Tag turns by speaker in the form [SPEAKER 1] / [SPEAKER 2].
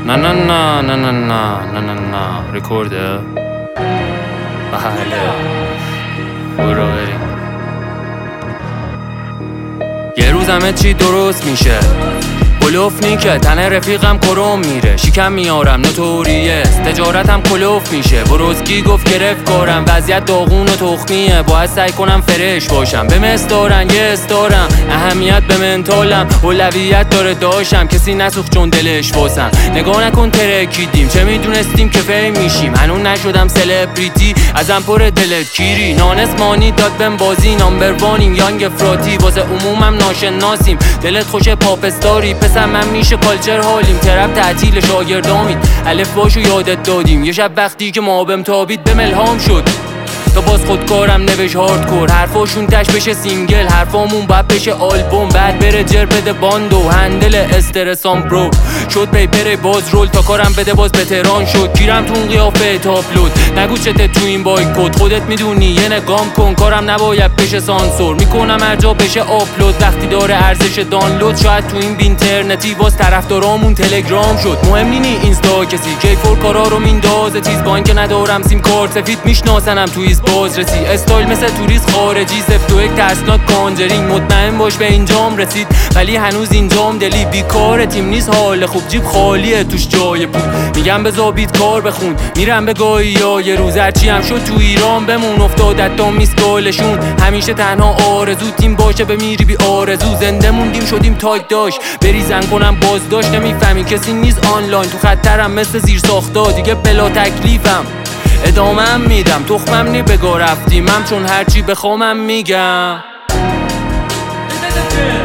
[SPEAKER 1] نه نه نه نه نه نه نه نه نه رکورده بله برو بریم. یه روز همه چی درست میشه، کلوف نیکه تنه رفیقم کرم میره، شیکم میارم نوتوریه، تجارتم کلوف میشه. بروزکی گفت گرفت کارم، وضعیت داغون و تخمیه، باید سعی کنم فرش باشم. به مستارن یه استارم، اهمیت به منتالم، اولویت داره داشتم، کسی نسوخت چون دلش واسم. نگاه نکن ترکیدیم، چه میدونستیم که فیم میشیم، هنون نشدم سلبریتی ازم پر دلت کیری. نانس مانی داد بهم بازی، نامبر وانیم یانگ افراطی، واسه عمومم ناشناسیم، دلت خوش پاپ استاری. پسر من میشه کالچر حالیم، ترپ تعطیل شاگردامید، الف باشو یادت دادیم. یه شب وقتی که ما بهم تابید بهم الهام شد تا باز خودکارم نوش هاردکور، حرفاشون تش بشه سینگل، حرفامون باید بشه آلبوم، بعد بره جر بده باندو، هندل استرسام برو شد پیپر باز رول، تا کارم بده باز بتران شد، گیرم تو اون قیافه تاپلود. نگو چته تو این بایکوت، خودت میدونی یه نگام کن، کارم نباید بشه سانسور، میکنم هر جا بشه آپلود، وقتی داره ارزش دانلود. شاید تو این اینترنتی باز طرفدارامون تلگرام شد، مهم نی اینستا کسی کیفور کارا رو میندازه تیز، با اینکه ندارم سیم کارت سفید میشناسنم تویز بازرسی، استایل مثل توریست خارجی، سفت و یک ترسناک کانجرینگ، مطمئن باش به اینجام رسید ولی هنوز اینجام دلی بیکار، تیم نیست حال خوب، جیب خالیه توش جای بود، میگم بذار بیت کار بخون، میرم به گاهی یا یه روز هرچی هم شد تو ایران بمون، افتادت تا میسکالشون، همیشه تنها آرزو تیم باشه بمیری بی آرزو، زنده موندیم شدیم تایپ داشت بریزن کنم بازداشت، نمیفهمی کسی نیست آنلاین، تو خطرم مثل زیر ساختا دیگه بلا تکلیفم، ادامم میدم تخمم نی بگا رفتیمم، چون هرچی بخوامم میگم.